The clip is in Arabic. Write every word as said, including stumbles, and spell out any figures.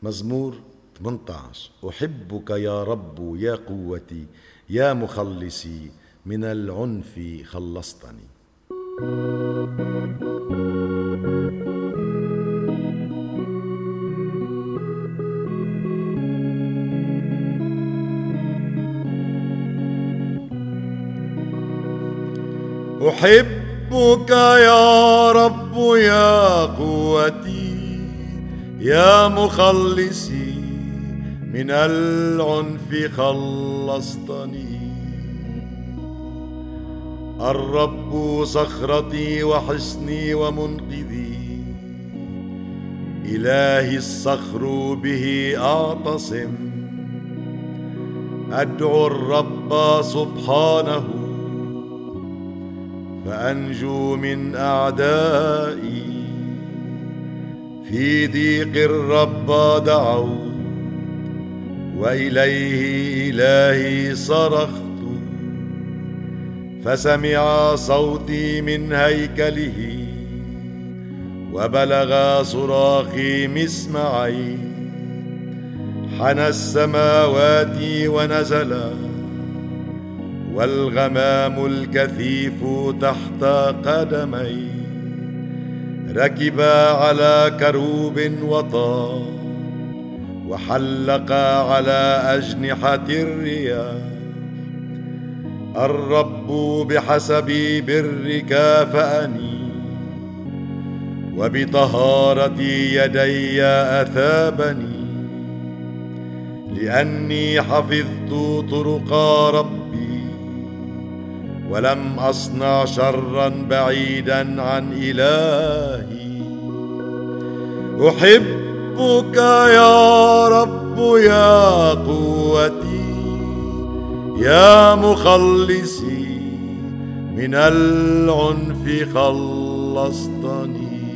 مزمور ثمانية عشر. أحبك يا رب يا قوتي، يا مخلصي، من العنف خلصتني. أحبك يا رب يا قوتي، يا مخلصي، من العنف خلصتني. الرب صخرتي وحصني ومنقذي، إلهي الصخر به أعتصم. أدعو الرب سبحانه فأنجو من أعدائي. في ضيق الرب دعوت، وإليه إلهي صرخت، فسمع صوتي من هيكله، وبلغ صراخي مسمعي. حنى السماوات ونزل، والغمام الكثيف تحت قدمي. ركب على كروب وطار، وحلق على أجنحة الرياح. الرب بحسب برك فأني، وبطهارة يدي أثابني. لأني حفظت طرق ربي، ولم أصنع شرا بعيدا عن إلهي. أحبك يا رب يا قوتي، يا مخلصي، من العنف خلصتني.